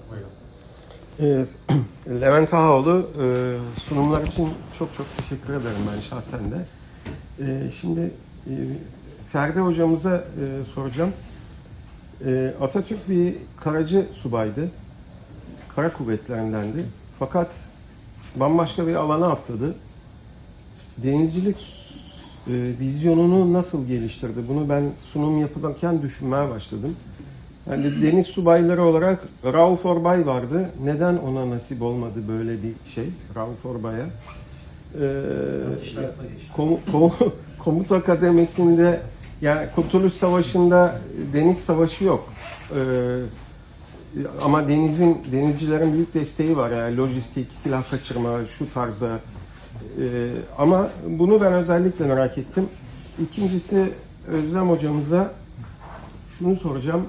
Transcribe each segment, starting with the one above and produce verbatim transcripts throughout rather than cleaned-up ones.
Buyurun. Ee, Levent Ağaoğlu, e, sunumlar için çok çok teşekkür ederim ben şahsen de. E, şimdi e, Ferdi hocamıza e, soracağım. E, Atatürk bir karacı subaydı. Kara kuvvetlerindendi. Fakat bambaşka bir alana atladı. Denizcilik e, vizyonunu nasıl geliştirdi? Bunu ben sunum yapılırken düşünmeye başladım. Yani deniz subayları olarak Rauf Orbay vardı. Neden ona nasip olmadı böyle bir şey? Rauf Orbay'a. Ee, kom, kom, komuta kademesinde, yani Kurtuluş Savaşı'nda deniz savaşı yok. Ee, ama denizin denizcilerin büyük desteği var. Yani lojistik, silah kaçırma, şu tarzda. Ee, ama bunu ben özellikle merak ettim. İkincisi, Özlem hocamıza şunu soracağım.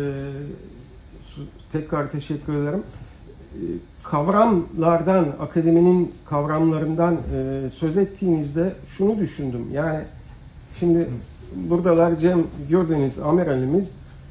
Ee, tekrar teşekkür ederim. Ee, kavramlardan, akademinin kavramlarından e, söz ettiğinizde şunu düşündüm. Yani şimdi buradalar Cem Gürdeniz amiralimiz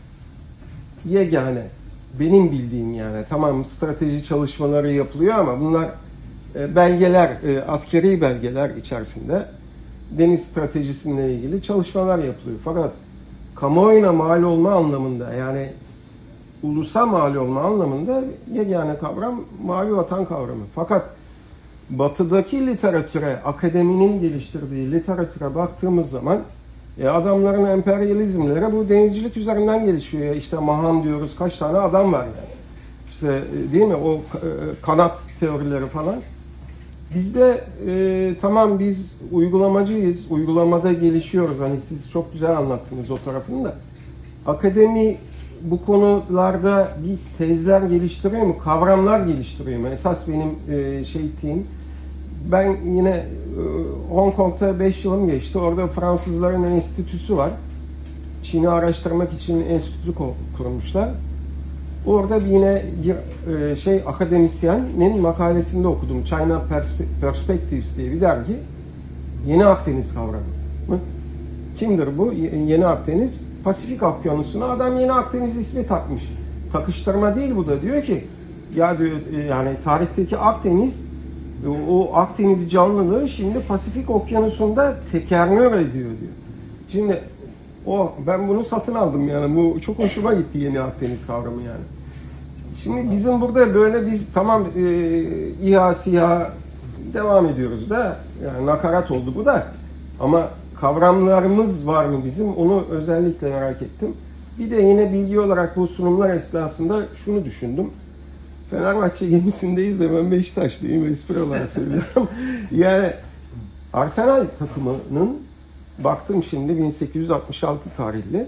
yegane. Benim bildiğim yani. Tamam, strateji çalışmaları yapılıyor ama bunlar e, belgeler, e, askeri belgeler içerisinde deniz stratejisiyle ilgili çalışmalar yapılıyor. Fakat kamuoyuna mal olma anlamında, yani ulusa mal olma anlamında yegane kavram Mavi Vatan kavramı. Fakat batıdaki literatüre, akademinin geliştirdiği literatüre baktığımız zaman e, adamların emperyalizmleri bu denizcilik üzerinden gelişiyor. İşte Mahan diyoruz, kaç tane adam var yani. İşte değil mi, o kanat teorileri falan. Bizde e, tamam biz uygulamacıyız, uygulamada gelişiyoruz. Hani siz çok güzel anlattınız o tarafını da. Akademi bu konularda bir tezler geliştiriyor mu? Kavramlar geliştiriyor mu? Esas benim e, şey ettiğim. Ben yine e, Hong Kong'da beş yılım geçti. Orada Fransızların enstitüsü var. Çin'i araştırmak için enstitü kurmuşlar. Orada yine bir e, şey akademisyenin makalesinde okudum. China Perspectives diye bir dergi. Yeni Akdeniz kavramı. Kimdir bu? Yeni Akdeniz. Pasifik Okyanusu'na adam Yeni Akdeniz ismi takmış. Takıştırma değil bu da. Diyor ki ya diyor, yani tarihteki Akdeniz, o Akdeniz canlılığı şimdi Pasifik Okyanusu'nda tekerrür ediyor diyor. Şimdi o ben bunu satın aldım yani. Bu çok hoşuma gitti Yeni Akdeniz kavramı yani. Şimdi bizim burada böyle biz tamam e, İHA, SİHA devam ediyoruz da yani nakarat oldu bu da ama kavramlarımız var mı bizim, onu özellikle merak ettim. Bir de yine bilgi olarak bu sunumlar esnasında şunu düşündüm. Fenerbahçe gemisindeyiz de ben Beşiktaşlıyım, espri olarak söylüyorum. Yani Arsenal takımının baktım şimdi bin sekiz yüz altmış altı tarihli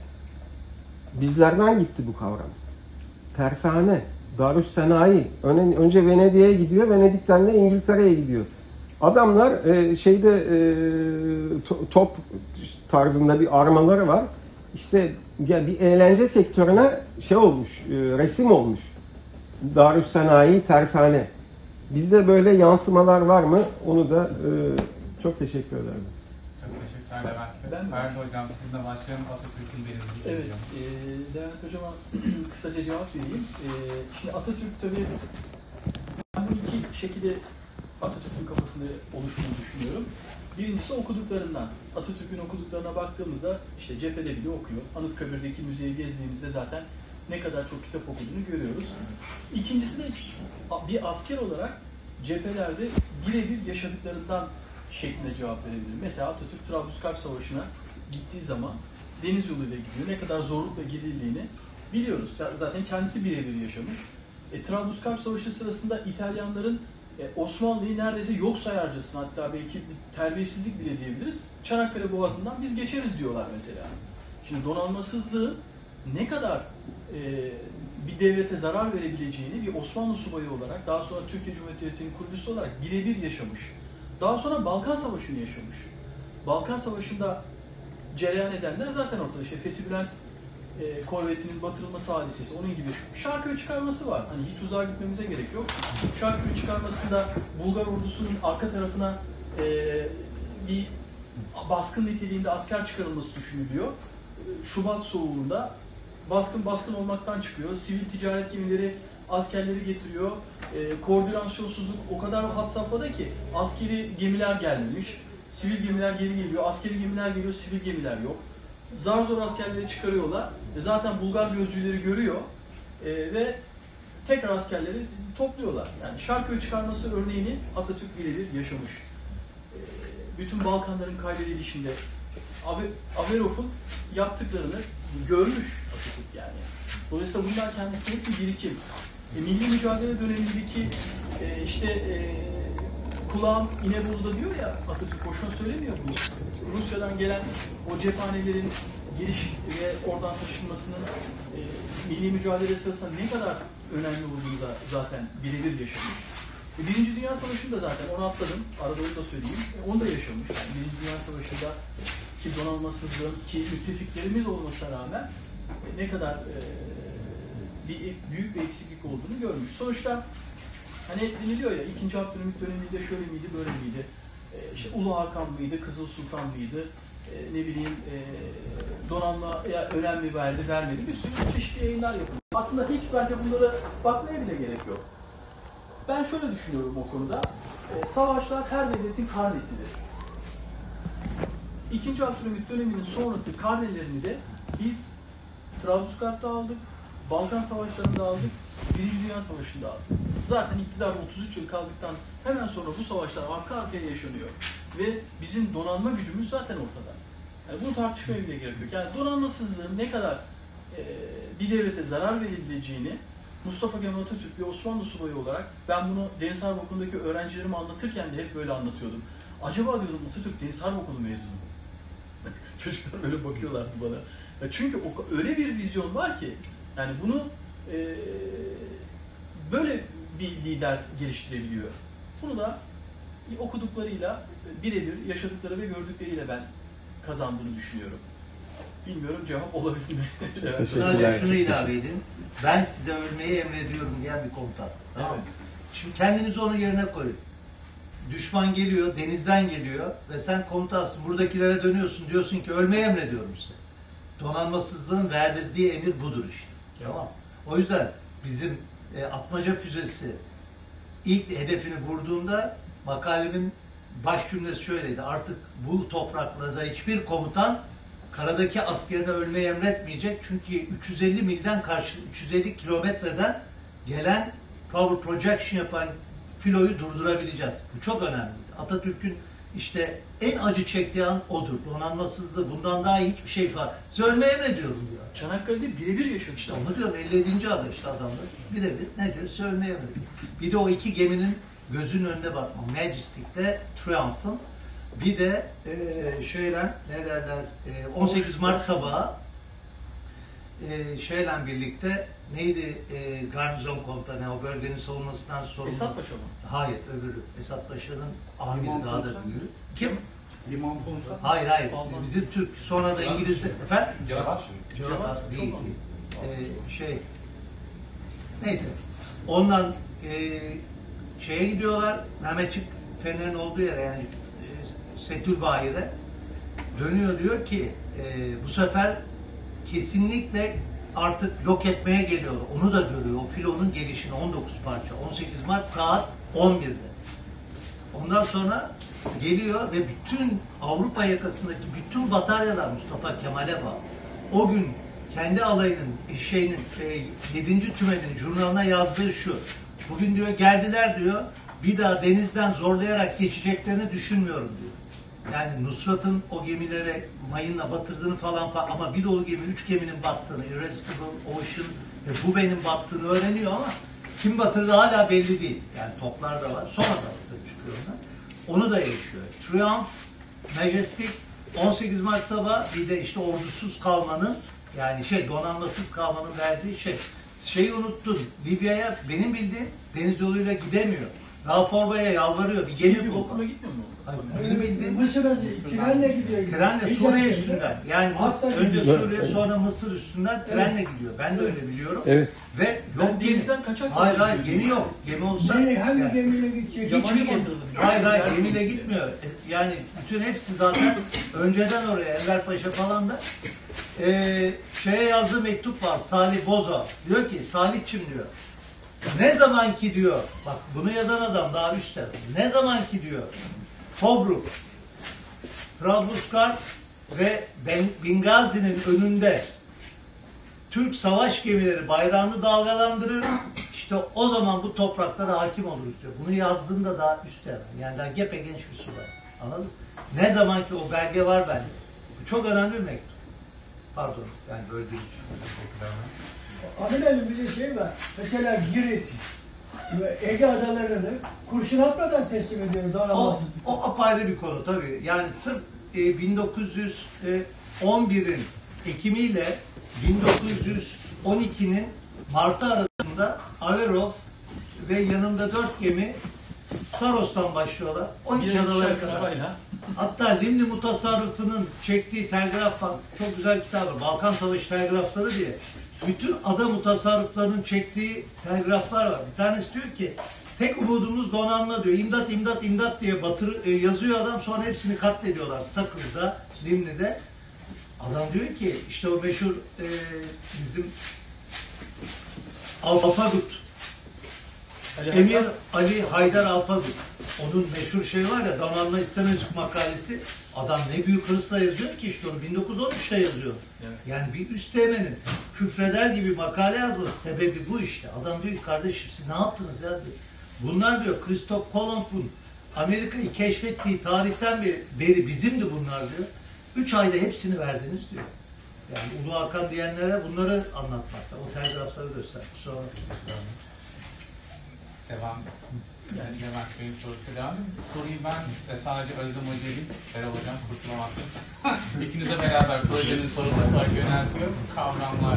bizlerden gitti bu kavram. Tersane, Darüssanayi, önce Venedik'e gidiyor, Venedik'ten de İngiltere'ye gidiyor. Adamlar e, şeyde e, top tarzında bir armaları var. İşte ya bir eğlence sektörüne şey olmuş, e, resim olmuş. Darüssanayi, tersane. Bizde böyle yansımalar var mı? Onu da e, çok teşekkür ederim. Çok teşekkürler Levent. Ferdi Hocam sizinle başlayalım. Atatürk'ün denizcilik. Evet, e, Levent Hocam'a kısaca cevap vereyim. E, şimdi Atatürk tabii ben bu iki şekilde Atatürk'ün kafasında oluştuğunu düşünüyorum. Birincisi okuduklarından. Atatürk'ün okuduklarına baktığımızda işte cephede bile okuyor. Anıtkabir'deki müzeyi gezdiğimizde zaten ne kadar çok kitap okuduğunu görüyoruz. İkincisi de bir asker olarak cephelerde birebir yaşadıklarından şeklinde cevap verebilirim. Mesela Atatürk Trablusgarp Savaşı'na gittiği zaman deniz yoluyla gidiyor. Ne kadar zorlukla gidildiğini biliyoruz. Zaten kendisi birebir yaşamış. E, Trablusgarp Savaşı sırasında İtalyanların e, Osmanlı'yı neredeyse yok sayarcasına, hatta belki bir terbiyesizlik bile diyebiliriz, Çanakkale Boğazı'ndan biz geçeriz diyorlar mesela. Şimdi donanmasızlığı ne kadar e, bir devlete zarar verebileceğini bir Osmanlı subayı olarak, daha sonra Türkiye Cumhuriyeti'nin kurucusu olarak birebir yaşamış. Daha sonra Balkan Savaşı'nı yaşamış. Balkan Savaşı'nda cereyan edenler zaten ortada. İşte Fethi Bülent e, korvetinin batırılması hadisesi, onun gibi Şarköy çıkarması var. Hani hiç uzağa gitmemize gerek yok. Şarköy çıkarmasında Bulgar ordusunun arka tarafına e, bir baskın niteliğinde asker çıkarılması düşünülüyor. Şubat soğuğunda baskın baskın olmaktan çıkıyor. Sivil ticaret gemileri askerleri getiriyor. E, koordinasyonsuzluk o kadar had safhada ki askeri gemiler gelmemiş, sivil gemiler geri geliyor, askeri gemiler geliyor, sivil gemiler yok. Zar zor askerleri çıkarıyorlar. E, zaten Bulgar gözcüleri görüyor e, ve tekrar askerleri topluyorlar. Yani Şarköy çıkarması örneğini Atatürk birebir yaşamış. E, bütün Balkanların kaybedilişinde Averov'un yaptıklarını görmüş Atatürk yani. Dolayısıyla bunlar kendisine hep bir birikim. E, milli mücadele dönemindeki e, işte e, kulağım İnebolu'da diyor ya, Atatürk boşuna söylemiyor bunu. Rusya'dan gelen o cephanelerin giriş ve oradan taşınmasının e, milli mücadele sırasında ne kadar önemli olduğunu da zaten birebir yaşamış. E, Birinci Dünya Savaşı'nda zaten onu atladım, arada onu da söyleyeyim, e, onu da yaşamış. Yani Birinci Dünya Savaşı'nda ki donanmasızlığın, ki müttefiklerimiz olmasına rağmen e, ne kadar e, bir büyük bir eksiklik olduğunu görmüş. Sonuçta hani deniliyor ya, ikinci Abdülhamit döneminde şöyle miydi, böyle miydi? E, işte Ulu Hakan mıydı, Kızıl Sultan mıydı? E, ne bileyim e, donanmaya önem mi verdi, vermedi? Bir sürü çeşitli yayınlar yapılıyor. Aslında hiç bence bunlara bakmaya bile gerek yok. Ben şöyle düşünüyorum o konuda. E, savaşlar her devletin karnesidir. İkinci Abdülhamit döneminin sonrası karnelerini de biz Trablusgarp'ta aldık, Balkan Savaşları'nda aldık, Birinci Dünya Savaşı'nda aldık. Zaten iktidar otuz üç yıl kaldıktan hemen sonra bu savaşlar arka arkaya yaşanıyor. Ve bizim donanma gücümüz zaten ortada. Yani bunu tartışmaya bile gerek yok. Yani donanmasızlığın ne kadar e, bir devlete zarar verebileceğini Mustafa Kemal Atatürk bir Osmanlı subayı olarak ben bunu Deniz Harp Okulu'ndaki öğrencilerime anlatırken de hep böyle anlatıyordum. Acaba diyordum Atatürk Deniz Harp Okulu mezunu mu? Çocuklar öyle bakıyorlardı bana. Ya çünkü o, öyle bir vizyon var ki yani bunu e, böyle bir lider geliştirebiliyor. Bunu da okuduklarıyla, birebir yaşadıkları ve gördükleriyle ben kazandığını düşünüyorum. Bilmiyorum cevap olabilir mi? Evet. Sadece şunu ilave edin. Ben size ölmeyi emrediyorum diyen bir komutan. Tamam mı? Evet. Şimdi kendinizi onun yerine koyun. Düşman geliyor, denizden geliyor ve sen komutansın. Buradakilere dönüyorsun, diyorsun ki ölmeyi emrediyorum size. Donanmasızlığın verdirdiği emir budur işte. Tamam. O yüzden bizim e, atmaca füzesi ilk hedefini vurduğunda makalemin baş cümlesi şöyleydi. Artık bu topraklarda hiçbir komutan karadaki askerine ölmeyi emretmeyecek. Çünkü üç yüz elli milden karşı üç yüz elli kilometreden gelen power projection yapan filoyu durdurabileceğiz. Bu çok önemli. Atatürk'ün işte en acı çektiği an odur. Donanmasızlığı bundan daha hiçbir şey var. Size ölmeyi emrediyorum diyor. Çanakkale'de birebir yaşamış. İşte onu diyorum, elli yedinci ada işte adamlar. Birebir ne diyor? Size ölmeyi emrediyor. Bir de o iki geminin gözünün önüne bakma. Majestic'te Triumph'ın. Bir de e, şeyle ne derler e, on sekiz Mart sabahı e, şeyle birlikte neydi e, garnizon komutanı o bölgenin savunmasından sorumlu. Esat Paşa mı? Hayır, öbürü. Esat Paşa'nın amiri daha da büyüğü. Kim? Liman Fonsa. Hayır hayır. Alman. Bizim Türk sonra da İngiliz'de efendim? Cevap. Cevap değil. değil. Ee, şey neyse. Ondan e, şeye gidiyorlar. Mehmetçik Fener'in olduğu yere yani e, Setülbahir'e dönüyor diyor ki e, bu sefer kesinlikle artık yok etmeye geliyor. Onu da görüyor. O filonun gelişini on dokuz parça. on sekiz Mart saat on birde. Ondan sonra geliyor ve bütün Avrupa yakasındaki bütün bataryalar Mustafa Kemal'e bağlı. O gün kendi alayının, şeyinin, e, yedinci tümenin jurnalına yazdığı şu. Bugün diyor geldiler diyor, bir daha denizden zorlayarak geçeceklerini düşünmüyorum diyor. Yani Nusrat'ın o gemilere mayınla batırdığını falan falan ama bir dolu gemi, üç geminin battığını, Irresistible Ocean ve bu benim battığını öğreniyor ama kim batırdı hala belli değil. Yani toplar da var. Sonra da çıkıyor onlar. Onu da yaşıyor. Triumph, Majestic, on sekiz Mart sabah bir de işte ordusuz kalmanın yani şey donanmasız kalmanın verdiği şey. Şeyi unuttun. Libya'ya benim bildiğim deniz yoluyla gidemiyor. Rauf Orbay'a yalvarıyor. Bir gemi Bir bul. okula gitmiyor mu? Hayır, benim bildiğim Mısır'a trenle gidiyor. trenle Suriye üstünden. Yani Hatta Mısır, önce gidiyor. Suriye sonra Mısır üstünden trenle gidiyor. Ben de öyle biliyorum. Evet. Ve Ben yok gemi. denizden kaçak Hayır yola hayır gidiyorum. gemi yok. Gemi olsa Nereye, hangi yani- gemiyle gidecek? Yabancı Hiçbir gemi. bandırılır. Hayır hayır Yer gemiyle gemisi. gitmiyor. Yani bütün hepsi zaten önceden oraya Enver Paşa falan da ee, şeye yazdığı mektup var. Salih Bozo. Diyor ki Salihçim diyor. Ne zaman ki diyor, bak bunu yazan adam daha üst tarafı. Ne zaman ki diyor, Tobruk, Trablusgarp ve Bingazi'nin önünde Türk savaş gemileri bayrağını dalgalandırır, işte o zaman bu topraklara hakim oluruz diyor. Bunu yazdığında daha üst tarafı. Yani daha gepegenç bir subay. Anladın mı? Ne zaman ki o belge var bende. Bu çok önemli bir mektup. Pardon, yani böyle değil. Amilerim bir de şey var. Mesela Girit ve Ege adalarını kurşun atmadan teslim ediyor O, donanmasız. o apayrı bir konu tabii. Yani sırf e, bin dokuz yüz on birin Ekimi ile bin dokuz yüz on ikinin Mart'ı arasında Averov ve yanında dört gemi Saros'tan başlıyorlar. on iki adalara kadar. Hatta Limni Mutasarrıfı'nın çektiği telgraf var. Çok güzel kitabı. Balkan Savaşı telgrafları diye. Bütün ada mutasarrıflarının çektiği telgraflar var. Bir tanesi diyor ki tek umudumuz donanma diyor. İmdat, imdat, imdat diye batır, e, yazıyor adam. Sonra hepsini katlediyorlar. Sakız'da, Limni'de. Adam diyor ki işte o meşhur e, bizim Alpagut, Emir Ali Haydar Alpagut. Onun meşhur şey var ya, donanma istemezlik makalesi. Adam ne büyük hırsla yazıyor ki işte onu bin dokuz yüz on üçte yazıyor. Evet. Yani bir üsteğmenin küfreder gibi makale yazması sebebi bu işte. Adam diyor ki kardeşim siz ne yaptınız ya diyor. Bunlar diyor Christoph Kolomb'un Amerika'yı keşfettiği tarihten beri bizimdi bunlar diyor. Üç ayda hepsini verdiniz diyor. Yani Ulu Hakan diyenlere bunları anlatmakta. O telgrafları göster. Kusura bakmayın. Devam. Yani Levent Bey'in sorusu devam. Soruyu ben e, sadece Özlem Hoca değil, Erol Hocam kurtulamazsınız. İkinize beraber projenin sorunu olarak yöneltiyor. Kavramlar.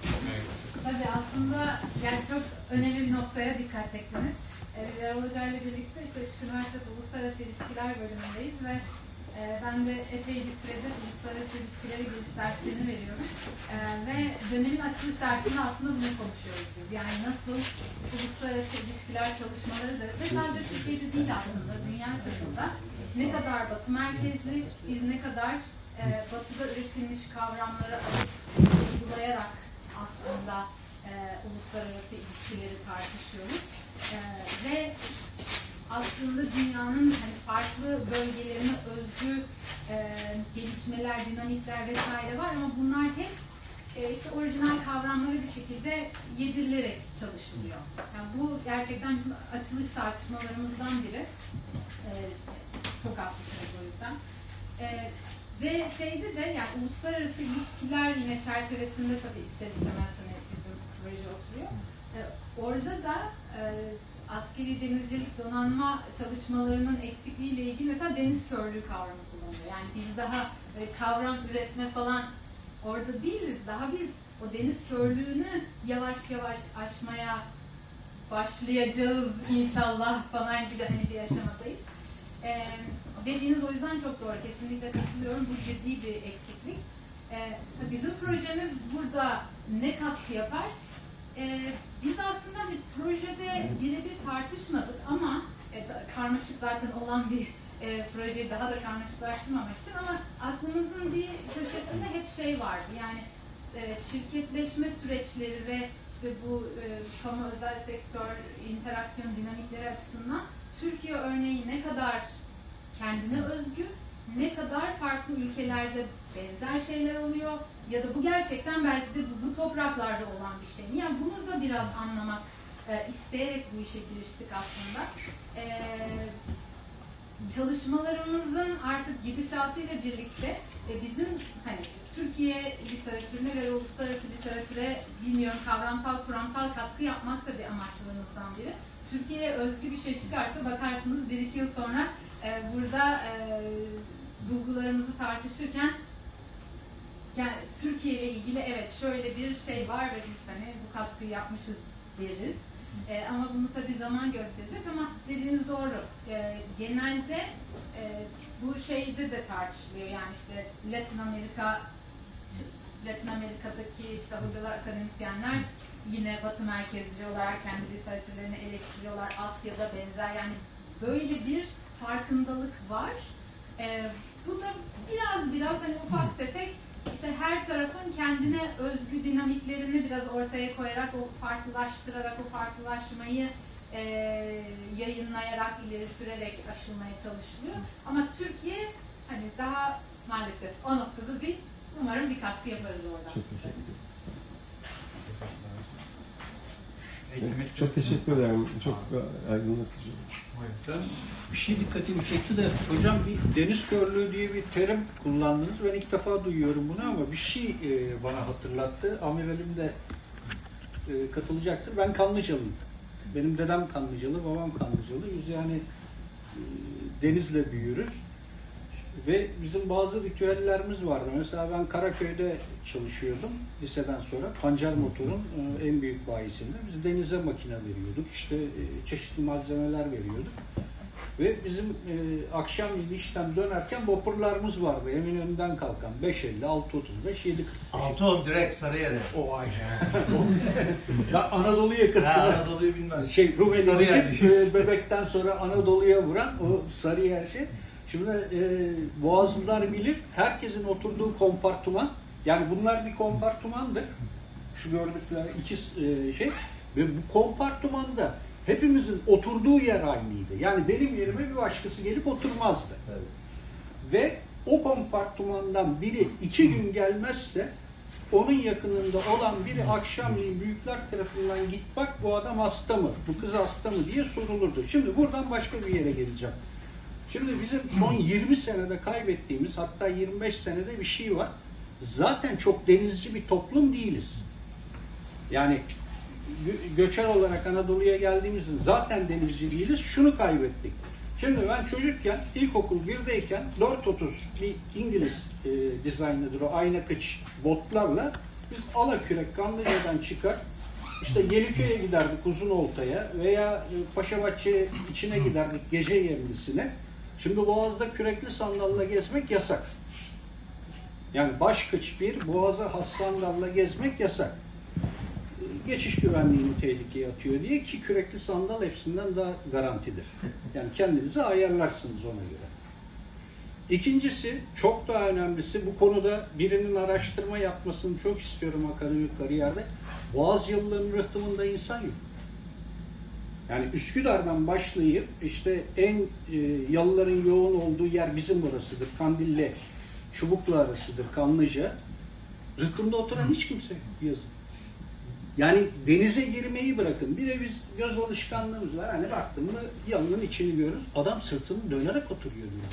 Tabii aslında yani çok önemli bir noktaya dikkat çektiniz. Ee, Erol Hoca ile birlikte işte Işık Üniversitesi Uluslararası İlişkiler bölümündeyiz ve e, ben de epey bir süredir uluslararası ilişkilere giriş derslerini veriyorum. E, ve dönemin açılış dersinde aslında bunu konuşuyoruz biz. Yani nasıl uluslararası ilişkiler çalışmaları da ve sadece Türkiye'de değil aslında dünya çapında ne kadar batı merkezli, biz ne kadar e, batıda üretilmiş kavramları alıp uygulayarak aslında e, uluslararası ilişkileri tartışıyoruz. E, ve aslında dünyanın hani farklı bölgelerine özgü e, gelişmeler, dinamikler vesaire var ama bunlar hep e, işte orijinal kavramları bir şekilde yedirilerek çalışılıyor. Yani bu gerçekten bizim açılış tartışmalarımızdan biri. E, çok haklısınız o yüzden. E, Ve şeyde de yani uluslararası ilişkiler yine çerçevesinde tabii ister istemez hani bizim proje oturuyor. Ee, orada da e, askeri denizcilik donanma çalışmalarının eksikliğiyle ilgili mesela deniz körlüğü kavramı kullanılıyor. Yani biz daha e, kavram üretme falan orada değiliz. Daha biz o deniz körlüğünü yavaş yavaş aşmaya başlayacağız inşallah falan gibi hani bir aşamadayız. Ee, dediğiniz o yüzden çok doğru. Kesinlikle katılıyorum. Bu ciddi bir eksiklik. Ee, bizim projemiz burada ne katkı yapar? Ee, biz aslında bir projede birebir tartışmadık ama e, karmaşık zaten olan bir e, projeyi daha da karmaşıklaştırmamak için ama aklımızın bir köşesinde hep şey vardı. Yani e, şirketleşme süreçleri ve işte bu e, kamu özel sektör interaksiyon dinamikleri açısından Türkiye örneği ne kadar kendine özgü, ne kadar farklı ülkelerde benzer şeyler oluyor ya da bu gerçekten belki de bu, bu topraklarda olan bir şey mi? Yani bunu da biraz anlamak e, isteyerek bu işe giriştik aslında. E, çalışmalarımızın artık gidişatıyla birlikte e, bizim hani Türkiye literatürüne ve uluslararası literatüre bilmiyorum kavramsal kuramsal katkı yapmak da bir amaçlarımızdan biri. Türkiye'ye özgü bir şey çıkarsa bakarsınız bir iki yıl sonra e, burada e, bulgularımızı tartışırken yani Türkiye ile ilgili evet şöyle bir şey var ve biz hani bu katkıyı yapmışız deriz. E, ama bunu tabii zaman gösterecek ama dediğiniz doğru. E, genelde e, bu şeyde de tartışılıyor yani işte Latin Amerika Latin Amerika'daki işte hocalar, akademisyenler yine Batı merkezci olarak kendi literatürlerini eleştiriyorlar. Asya'da benzer yani böyle bir farkındalık var. Ee, bu da biraz biraz hani ufak tefek işte her tarafın kendine özgü dinamiklerini biraz ortaya koyarak, o farklılaştırarak, o farklılaşmayı e, yayınlayarak, ileri sürerek aşılmaya çalışılıyor. Ama Türkiye hani daha maalesef o noktada değil. Umarım bir katkı yaparız oradan. Çok teşekkür ederim. Eklemek Çok istedim. teşekkür ederim. Çok aydınlatıcı. Bir şey dikkatimi çekti de hocam, bir deniz körlüğü diye bir terim kullandınız. Ben ilk defa duyuyorum bunu ama bir şey e, bana hatırlattı. Amiralim de e, katılacaktır. Ben Kanlıcalıyım. Benim dedem Kanlıcalı, babam Kanlıcalı. Biz yani e, denizle büyürüz. Ve bizim bazı ritüellerimiz vardı. Mesela ben Karaköy'de çalışıyordum liseden sonra. Pancar Motor'un e, en büyük bayisinde. Biz denize makine veriyorduk. İşte e, çeşitli malzemeler veriyorduk. Ve bizim e, akşamleyin işten dönerken vapurlarımız vardı. Eminönü'nden kalkan beş elli, altı otuz beş, yedi kırk beş. altı on direkt Sarıyer'e. O ay. O bize. Ya Anadolu yakası. Ha, Anadolu'yu bilmem. Şey Rumeli'deki Sarıyer'deyiz. e, Bebek'ten sonra Anadolu'ya vuran o Sarıyer şey. Şimdi e, Boğazlılar bilir, herkesin oturduğu kompartıman, yani bunlar bir kompartımandır. Şu gördükleri iki e, şey ve bu kompartımanda hepimizin oturduğu yer aynıydı. Yani benim yerime bir başkası gelip oturmazdı. Evet. Ve o kompartımandan biri iki gün gelmezse onun yakınında olan biri akşamleyin büyükler tarafından git bak bu adam hasta mı, bu kız hasta mı diye sorulurdu. Şimdi buradan başka bir yere geleceğim. Şimdi bizim son yirmi senede kaybettiğimiz, hatta yirmi beş senede bir şey var. Zaten çok denizci bir toplum değiliz. Yani gö- göçer olarak Anadolu'ya geldiğimizde zaten denizci değiliz. Şunu kaybettik. Şimdi ben çocukken, ilkokul birdeyken dört otuz bir İngiliz e, dizaynıdır o ayna kıç botlarla biz Alakürek Kanlıca'dan çıkar, işte Yeliköy'e giderdik Uzunolta'ya veya e, Paşabahçe içine giderdik gece yerlisine. Şimdi Boğaz'da kürekli sandalla gezmek yasak. Yani baş kıç bir, Boğaz'a has sandalla gezmek yasak. Geçiş güvenliğini tehlikeye atıyor diye, ki kürekli sandal hepsinden daha garantidir. Yani kendinizi ayarlarsınız ona göre. İkincisi, çok daha önemlisi, bu konuda birinin araştırma yapmasını çok istiyorum akademik kariyerde. Boğaz yıllarının rıhtımında insan yok. Yani Üsküdar'dan başlayıp işte en e, yalıların yoğun olduğu yer bizim burasıdır. Kandilli, Çubuklu arasıdır, Kanlıca. Rıhtımda oturan hiç kimse yok yazın. Yani denize girmeyi bırakın. Bir de biz göz alışkanlığımız var. Hani baktın mı yalının içini görürüz. Adam sırtını dönerek oturuyor biraz.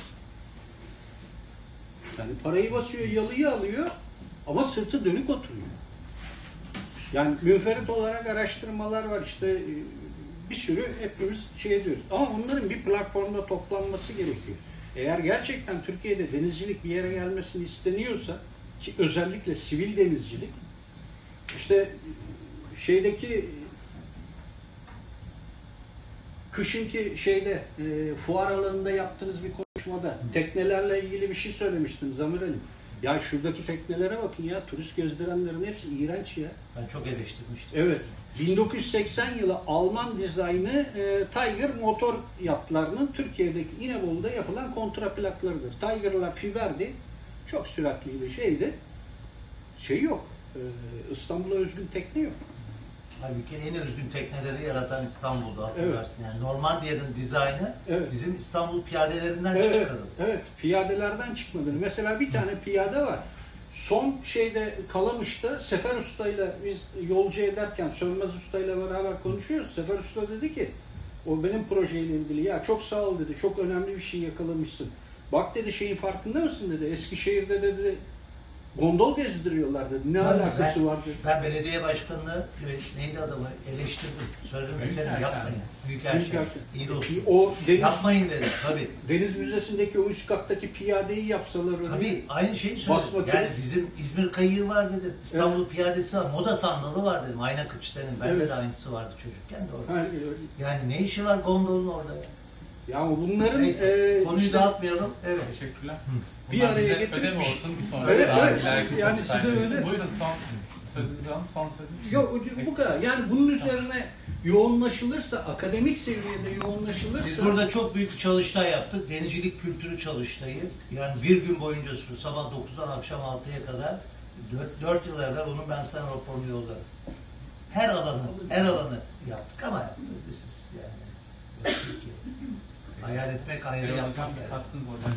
Yani parayı basıyor, yalıyı alıyor ama sırtı dönük oturuyor. Yani münferit olarak araştırmalar var işte, bir sürü hepimiz şey ediyoruz. Ama bunların bir platformda toplanması gerekiyor. Eğer gerçekten Türkiye'de denizcilik bir yere gelmesini isteniyorsa, ki özellikle sivil denizcilik, işte şeydeki kışınki şeyde e, fuar alanında yaptığınız bir konuşmada teknelerle ilgili bir şey söylemiştiniz Amir Ali. Ya şuradaki teknelere bakın ya, turist gezdirenlerin hepsi iğrenç ya. Ben çok eleştirmiştim. Evet. bin dokuz yüz seksen yılı Alman dizaynı e, Tiger motor yatlarının Türkiye'deki İnebolu'da yapılan kontraplaklarıdır. Tiger'lar fiberdi. Çok süratli bir şeydi. Şey yok. E, İstanbul'a özgün tekne yok. Halbuki en özgün tekneleri yaratan İstanbul'da, hatırlarsın. Evet. Yani Normandia'nın dizaynı evet. bizim İstanbul piyadelerinden evet, çıkarıldı. Evet, piyadelerden çıkmadı. Mesela bir tane piyade var. Son şeyde Kalamış'ta Sefer Usta'yla biz yolcu ederken Sönmez Usta'yla beraber konuşuyoruz. Sefer Usta dedi ki, o benim projeyle ilgili, ya çok sağ ol dedi, çok önemli bir şey yakalamışsın. Bak dedi, şeyin farkında mısın dedi, Eskişehir'de dedi gondol gezdiriyorlar dedi. Ne ben, alakası ben, var dedi. Ben belediye başkanlığı, neydi adamı, eleştirdim. Söyledim efendim yapmayın. Büyükerşen. İyi olsun. O deniz, yapmayın dedim tabii. Deniz Müzesi'ndeki o üst kattaki piyadeyi yapsalar. Tabii aynı şeyi söyledim. Yani bizim İzmir kayığı var dedim. İstanbul evet. piyadesi var. Moda sandalı var dedim. Ayna kıç senin. Bende evet. de aynısı vardı çocukken de orada. Ha, yani ne işi var gondolun orada ya? Ya bunların neyse, e, konuyu işte, dağıtmayalım. Evet. Teşekkürler. Bir araya getirip ödev olsun bir sonraki evet, evet, evet, yani size öyle. Buyurun son sözünüzü alın, son sözünüz. Yok bu kadar. Yani bunun üzerine yoğunlaşılırsa, akademik seviyede yoğunlaşılırsa... Biz burada çok büyük bir çalıştay yaptık. Denizcilik kültürü çalıştayı. Yani bir gün boyunca sürüyor. Sabah dokuzdan akşam altıya kadar. dört yıl evvel onun ben sana raporunu yolladım. Her alanı, her alanı yaptık ama siz yani. Hayal etmek ayrı Erol yapmak. Hocam bir yani. katkınız olacak.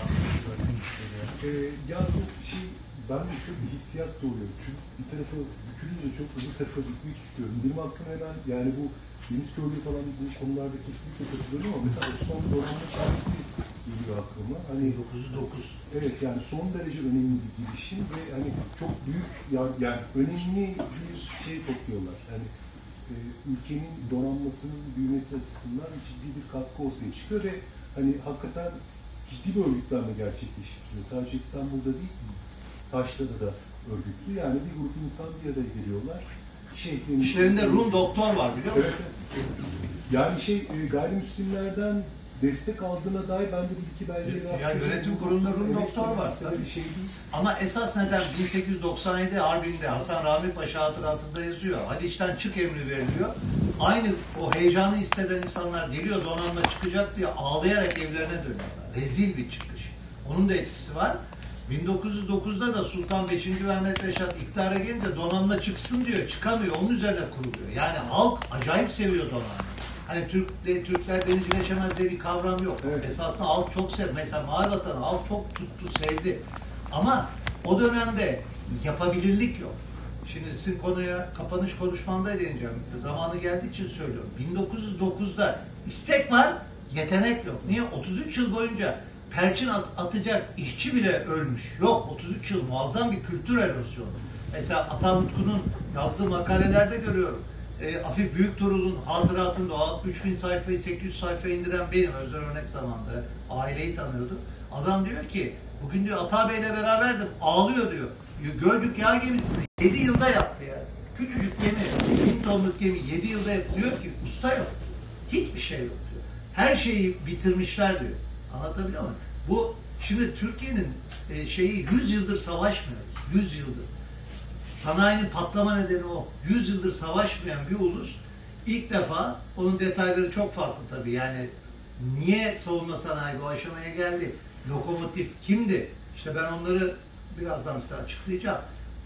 Ee, ya bu şey, ben de şöyle bir hissiyat doğuyor. Çünkü bir tarafa bükülünce çok öbür tarafa gitmek istiyorum. Benim aklıma hemen yani bu deniz körlüğü falan bu konularda kesinlikle katılıyorum ama mesela Osmanlı donanma kâhmeti geliyor aklıma. Hani dokuz yüz dokuz. Evet yani son derece önemli bir girişim ve hani çok büyük yani önemli bir şey topluyorlar. Yani e, ülkenin donanmasının büyümesi açısından ciddi bir katkı ortaya çıkıyor ve hani hakikaten ciddi bir örgütlenme gerçekleştiriyor. Sadece İstanbul'da değil, Taşlı'da da örgütlü. Yani bir grup insan bir araya geliyorlar. Şey, İşlerinde Rum doktor var biliyor musun? Evet, evet. Yani şey e, gayrimüslimlerden destek aldığına dair ben de bir iki belgeleri Ya yönetim kurulunda Rum evet, doktor var. Bir şey değil. Ama esas neden bin sekiz yüz doksan yedi Arbi'nde Hasan Rami Paşa hatıratında yazıyor. Haliç'ten çık emri veriliyor. Aynı o heyecanı hisseden insanlar geliyor donanma çıkacak diye ağlayarak evlerine dönüyorlar. Rezil bir çıkış. Onun da etkisi var. bin dokuz yüz dokuzda da Sultan beşinci Mehmet Reşat iktidara gelince donanma çıksın diyor. Çıkamıyor. Onun üzerine kuruluyor. Yani halk acayip seviyor donanma. Hani Türk, de, Türkler denizcileşemez diye bir kavram yok. Evet. Esasında halk çok sev. Mesela Mavi Vatan'ı halk çok tuttu, sevdi. Ama o dönemde yapabilirlik yok. Şimdi sizin konuya kapanış konuşmamda değineceğim. Zamanı geldiği için söylüyorum. bin dokuz yüz dokuzda istek var, yetenek yok. Niye? otuz üç yıl boyunca perçin at atacak işçi bile ölmüş. Yok, otuz üç yıl muazzam bir kültür erozyonu. Mesela Atan Mutku'nun yazdığı makalelerde görüyorum. E, Afif Büyüktuğrul'un hatıratında o üç bin sayfayı sekiz yüz sayfaya indiren benim özel örnek zamanda. Aileyi tanıyordu. Adam diyor ki, bugün diyor Ata Bey'le beraberdim, ağlıyor diyor. Gölcük yağ gemisini yedi yılda yaptı ya. Küçücük gemi, bin tonluk gemi yedi yılda yaptı. Diyor ki usta yok. Hiçbir şey yok diyor. Her şeyi bitirmişler diyor. Anlatabiliyor muyum? Bu şimdi Türkiye'nin e, şeyi yüz yıldır savaşmıyoruz. yüz yıldır. Sanayinin patlama nedeni o. yüz yıldır savaşmayan bir ulus ilk defa, onun detayları çok farklı tabii. Yani niye savunma sanayi bu aşamaya geldi? Lokomotif kimdi? İşte ben onları birazdan size açıklayacağım.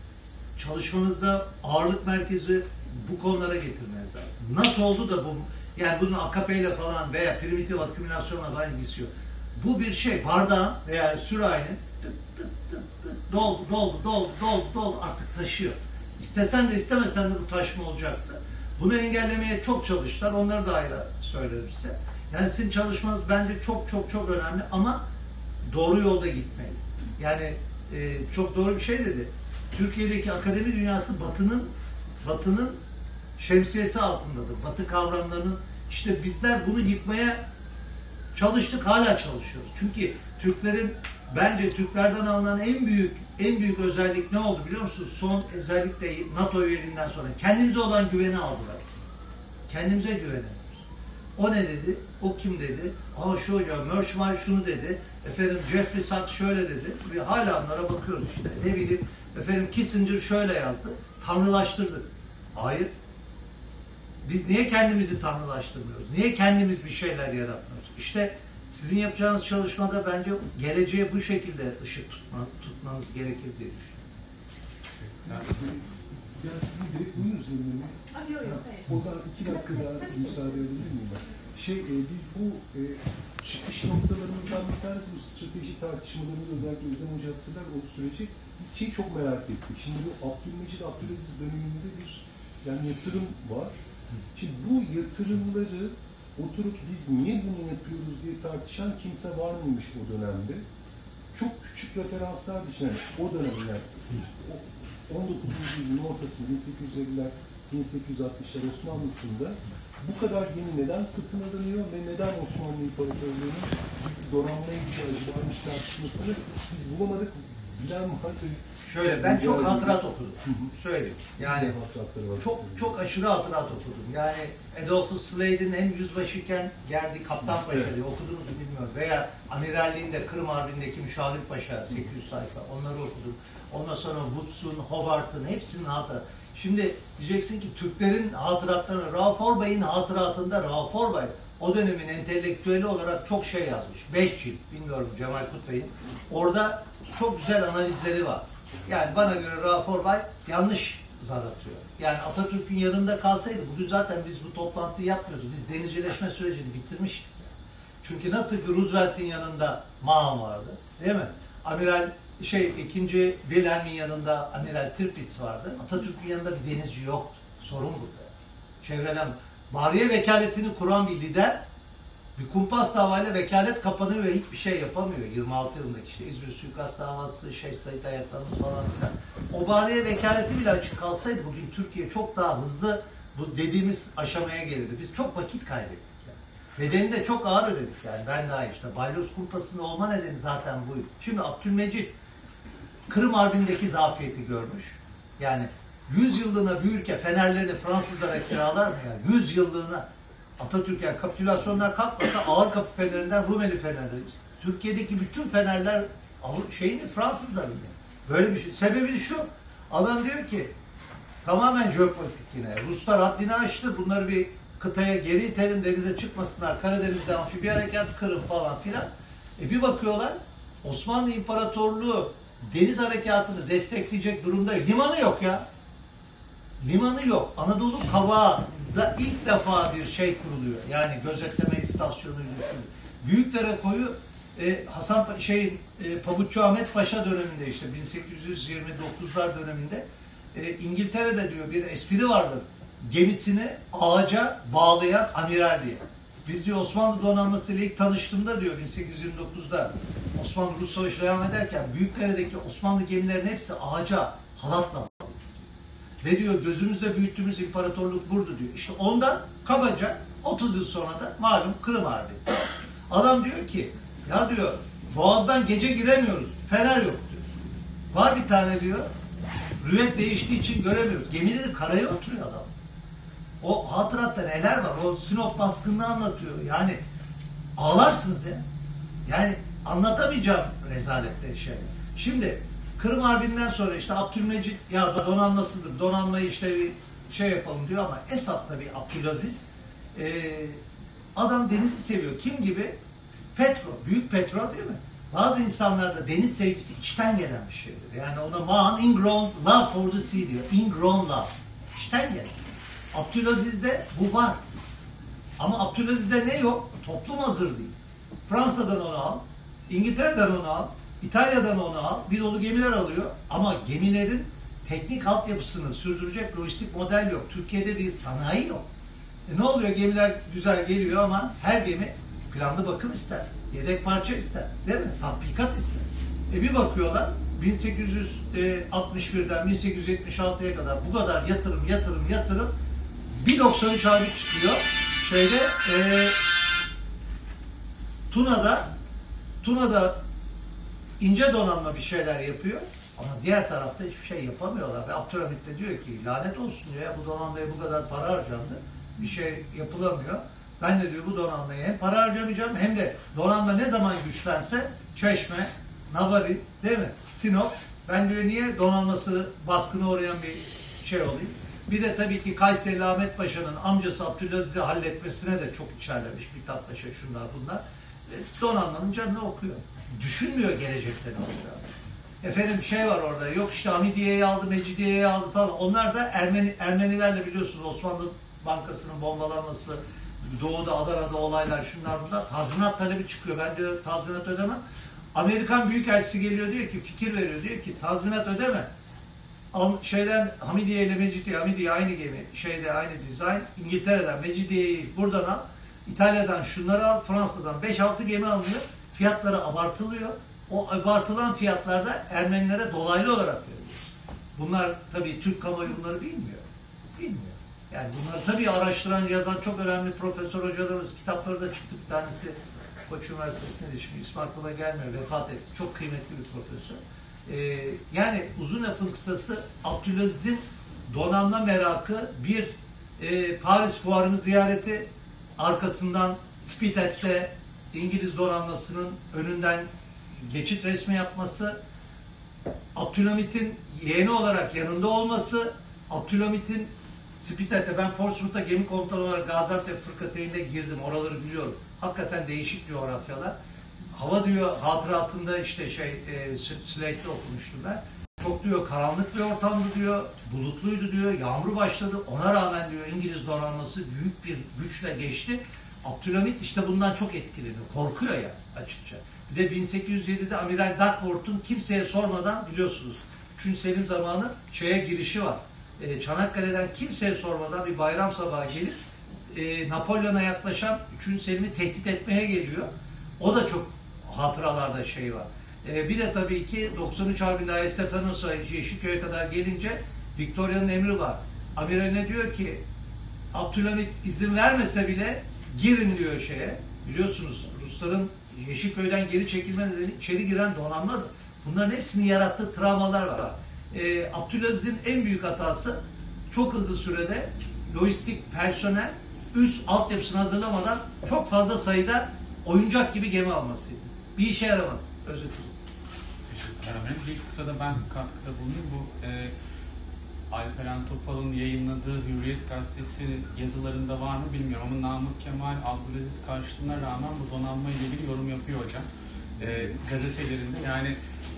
Çalışmamızda ağırlık merkezi bu konulara getirmezler. Nasıl oldu da bu, yani bunun A K P ile falan veya primitif akümülasyonla falan ilgisi yok. Bu bir şey, bardağın veya sürahinin tık tık tık tık doldu, doldu, doldu, doldu, doldu artık taşıyor. İstesen de istemesen de bu taşma olacaktı. Bunu engellemeye çok çalıştılar. Onları da ayrı söylerim size. Yani sizin çalışmanız bence çok çok çok önemli ama doğru yolda gitmeli. Yani e, çok doğru bir şey dedi. Türkiye'deki akademi dünyası Batı'nın Batı'nın şemsiyesi altındadır. Batı kavramlarının, işte bizler bunu yıkmaya çalıştık, hala çalışıyoruz. Çünkü Türklerin, bence Türklerden alınan en büyük en büyük özellik ne oldu biliyor musunuz? Son özellikle NATO üyeliğinden sonra kendimize olan güveni aldılar. Kendimize güvenemiyoruz. O ne dedi? O kim dedi? Ama şu hocam, Merschmeier şunu dedi. Efendim Jeffrey Sachs şöyle dedi. Ve hala onlara bakıyoruz işte. Ne bileyim, efendim Kissinger şöyle yazdı. Tanrılaştırdık. Hayır. Biz niye kendimizi tanrılaştırmıyoruz? Niye kendimiz bir şeyler yaratmıyoruz? İşte sizin yapacağınız çalışmada bence geleceğe bu şekilde ışık tutma, tutmanız gerekir diye düşünüyorum. Yani sizin direkt bunun üzerine mi? Yok yok hayır. O zaman iki dakika daha müsaade edebilir miyim ben? Şey, e, biz bu e, çıkış noktalarımızdan bir tanesi bu strateji tartışmalarında, özellikle Özlem Hoca hatırlar o süreci biz şeyi çok merak ettik. Şimdi bu Abdülmecid Abdülaziz döneminde bir yani yatırım var. Şimdi bu yatırımları oturup biz niye bunu yapıyoruz diye tartışan kimse var mıymış o dönemde? Çok küçük referanslar düşünen o dönem yani on dokuzuncu yüzyılın ortasında bin sekiz yüz elliler bin sekiz yüz altmışlar Osmanlısı'nda bu kadar gemi neden satın alınıyor ve neden Osmanlı İmparatorluğu'nun donanmaya gücü acılarmış tartışmasını biz bulamadık. Bilen varsanız. Şöyle, ben çok hatırat okudum. Söyleyeyim. Yani Hatıratları var. çok çok aşırı hatırat okudum. Yani Adolphus Slade'in hem yüzbaşıyken geldi Kaptan Paşa diye okudunuz mu bilmiyorum. Veya Amiralliğin de Kırım Harbi'ndeki Müşavir Paşa sekiz yüz sayfa. Onları okudum. Ondan sonra Woods'un, Hobart'ın hepsinin hatıratı. Şimdi diyeceksin ki Türklerin hatıratları, Rauf Orbay'ın hatıratında Rauf Orbay o dönemin entelektüeli olarak çok şey yazmış. Beş cilt, bilmiyorum Cemal Kutlay'ın. Orada çok güzel analizleri var. Yani bana göre Rauf Orbay yanlış zar atıyor. Yani Atatürk'ün yanında kalsaydı bugün zaten biz bu toplantıyı yapmıyorduk. Biz denizcileşme sürecini bitirmiştik. Çünkü nasıl ki Roosevelt'in yanında Mahan vardı, değil mi? Amiral şey ikinci Wilhelm'in yanında Amiral Tirpitz vardı. Atatürk'ün yanında bir denizci yoktu. Sorun burada. Çevrelen Bahriye vekaletini kuran bir lider bir kumpas davayla vekalet kapanıyor ve hiçbir şey yapamıyor. yirmi altı yılındaki işte İzmir suikast davası, Şeyh Said ayaklanması falan filan. O Bahriye vekaleti bile açık kalsaydı bugün Türkiye çok daha hızlı bu dediğimiz aşamaya gelirdi. Biz çok vakit kaybettik. Yani. Bedelini de çok ağır ödedik yani. Ben daha işte Balyoz kumpasının olma nedeni zaten buydu. Şimdi Abdülmecit Kırım Harbi'ndeki zafiyeti görmüş. Yani yüz yıllığına bir ülke fenerlerini Fransızlara kiralar mı ya? yüz yıllığına Atatürk yani kapitülasyonlar kalkmasa ağır kapı fenerinden Rumeli fenerleri. Türkiye'deki bütün fenerler şeyini Fransızlar bile. Böyle bir şey. Sebebi şu. Adam diyor ki tamamen jeopolitik yine. Ruslar haddini aştı. Bunları bir kıtaya geri itelim, denize çıkmasınlar. Karadeniz'de amfibi harekat, Kırım falan filan. E bir bakıyorlar Osmanlı İmparatorluğu deniz harekatını destekleyecek durumda limanı yok ya. Limanı yok. Anadolu Kavağı'da ilk defa bir şey kuruluyor. Yani gözetleme istasyonu düşünün. Büyükdere koyu e, Hasan şey e, Pabuççu Ahmet Paşa döneminde işte bin sekiz yüz yirmi dokuzlar döneminde e, İngiltere'de diyor bir espri vardır. Gemisini ağaca bağlayan amiral diye. Biz diyor Osmanlı donanması ile ilk tanıştığımda diyor bin sekiz yüz yirmi dokuzda Osmanlı Rus Savaşı devam ederken Büyükdere'deki Osmanlı gemilerinin hepsi ağaca halatla bağlı. Ve diyor gözümüzde büyüttüğümüz imparatorluk burada diyor. İşte ondan kabaca otuz yıl sonra da malum Kırım Harbi. Adam diyor ki ya diyor Boğaz'dan gece giremiyoruz. Fener yok diyor. Var bir tane diyor. Rüvet değiştiği için göremiyoruz. Gemileri karaya oturuyor adam. O hatıratta neler var? O Sinop baskınını anlatıyor. Yani ağlarsınız ya. Yani anlatamayacağım rezalette şey. Şimdi Kırım Harbi'nden sonra işte Abdülmecit ya da donanmasıdır. Donanmayı işte bir şey yapalım diyor ama esas tabii Abdülaziz e, adam denizi seviyor. Kim gibi? Petrol. Büyük petrol değil mi? Bazı insanlarda deniz sevgisi içten gelen bir şeydir. Yani ona Mahan ingrown love for the sea diyor. Ingrown love. İçten gelen. Abdülaziz'de bu var. Ama Abdülaziz'de ne yok? Toplum hazır değil. Fransa'dan onu al. İngiltere'den onu al. İtalya'dan onu al. Bir dolu gemiler alıyor. Ama gemilerin teknik altyapısını sürdürecek lojistik model yok. Türkiye'de bir sanayi yok. E ne oluyor? Gemiler güzel geliyor ama her gemi planlı bakım ister. Yedek parça ister. Değil mi? Tatbikat ister. E bir bakıyorlar bin sekiz yüz altmış birden bin sekiz yüz yetmiş altıya kadar bu kadar yatırım, yatırım, yatırım bir doksan üç harbi çıkıyor. Şeyde e, Tuna'da Tuna'da ince donanma bir şeyler yapıyor. Ama diğer tarafta hiçbir şey yapamıyorlar. Ve Abdülhamit de diyor ki lanet olsun diyor ya bu donanmaya bu kadar para harcandı. Bir şey yapılamıyor. Ben de diyor bu donanmaya hem para harcamayacağım hem de donanma ne zaman güçlense Çeşme, Navarin, değil mi? Sinop. Ben diyor niye donanması baskına uğrayan bir şey olayım. Bir de tabii ki Kayserili Ahmet Paşa'nın amcası Abdülaziz'i halletmesine de çok içerlemiş. Mithat Paşa şunlar bunlar. Donanmanın canını okuyor. Düşünmüyor gelecekte ne olacağını. Efendim şey var orada, yok işte Hamidiye'yi aldı, Mecidiye'yi aldı falan. Onlar da Ermeni, Ermenilerle biliyorsunuz Osmanlı Bankası'nın bombalanması, Doğu'da, Adana'da olaylar, şunlar bunlar. Tazminat talebi çıkıyor. Ben diyor tazminat ödemem. Amerikan Büyükelçisi geliyor diyor ki, fikir veriyor diyor ki tazminat ödeme. Şeyden Hamidiye ile Mecidiye, Hamidiye aynı gemi, şeyde aynı dizayn. İngiltere'den Mecidiye'yi buradan al. İtalya'dan şunları al, Fransa'dan beş altı gemi alınıyor. Fiyatları abartılıyor. O abartılan fiyatlarda Ermenilere dolaylı olarak veriliyor. Bunlar tabii Türk kamuoyu bunları bilmiyor. Bilmiyor. Yani bunları tabii araştıran, yazan çok önemli profesör hocalarımız, kitapları da çıktı. Bir tanesi Koç Üniversitesi'nde, şimdi ismi aklıma gelmiyor, vefat etti. Çok kıymetli bir profesör. E, yani uzun lafın kısası Abdülaziz'in donanma merakı bir e, Paris Fuarı'nı ziyareti, arkasından Spithead'de İngiliz donanmasının önünden geçit resmi yapması, Abdülhamit'in yeğeni olarak yanında olması, Abdülhamit'in Spithead'de, ben Portsmouth'ta gemi komutanı olarak Gaziantep fırkateynine girdim, oraları biliyorum. Hakikaten değişik coğrafyalar. Hava diyor hatıratında işte şey e, Slate'de okumuştum ben. Çok diyor karanlık bir ortamdı diyor, bulutluydu diyor, yağmur başladı. Ona rağmen diyor İngiliz donanması büyük bir güçle geçti. Abdülhamit işte bundan çok etkileniyor, korkuyor ya açıkça. Bir de bin sekiz yüz yedide Amiral Duckworth'un kimseye sormadan biliyorsunuz üçüncü Selim zamanı şeye girişi var. E, Çanakkale'den kimseye sormadan bir bayram sabahı gelip e, Napolyon'a yaklaşan üçüncü Selim'i tehdit etmeye geliyor. O da çok hatıralarda şey var. E, bir de tabii ki doksan üç Harbi'nde Ayestefanos'a Yeşilköy'e kadar gelince Victoria'nın emri var. Amiraline diyor ki Abdülhamit izin vermese bile girin diyor şeye. Biliyorsunuz Rusların Yeşilköy'den geri çekilme nedeni içeri giren donanmadır. Bunların hepsini yarattığı travmalar var. E, Abdülaziz'in en büyük hatası çok hızlı sürede lojistik, personel, üst altyapısını hazırlamadan çok fazla sayıda oyuncak gibi gemi almasıydı. Bir işe yaramadı. Özetle. Teşekkürler amirim. Bir kısa da ben katkıda bulunayım. Bu e, Alperen Topal'ın yayınladığı Hürriyet Gazetesi yazılarında var mı bilmiyorum ama Namık Kemal Abdülaziz karşıtlığına rağmen bu donanma ile ilgili yorum yapıyor hocam. E, gazetelerinde yani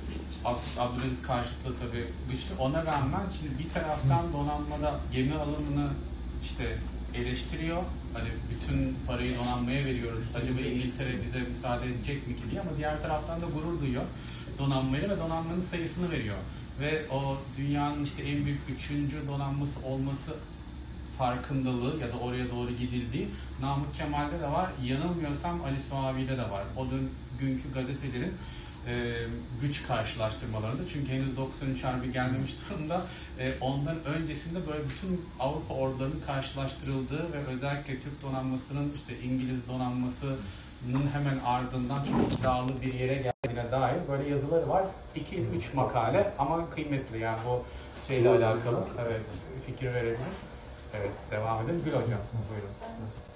Abdülaziz karşıtlığı tabii güçlü. Ona rağmen şimdi bir taraftan donanmada gemi alımını işte eleştiriyor. Hani bütün parayı donanmaya veriyoruz. Acaba İngiltere bize müsaade edecek mi ki diye, ama diğer taraftan da gurur duyuyor donanmayla ve donanmanın sayısını veriyor. Ve o dünyanın işte en büyük üçüncü donanması olması farkındalığı ya da oraya doğru gidildiği Namık Kemal'de de var. Yanılmıyorsam Ali Suavi'de de var. O dön günkü gazetelerin e, güç karşılaştırmalarında. Çünkü henüz doksan üç Harbi gelmemiş durumda. E, ondan öncesinde böyle bütün Avrupa ordularının karşılaştırıldığı ve özellikle Türk donanmasının işte İngiliz donanmasının hemen ardından çok iddialı bir yere geldiğine dair böyle yazıları var. iki üç makale ama kıymetli, yani bu şeyle alakalı. Evet, fikir verebilir. Evet, devam edelim. Gül hocam, buyurun.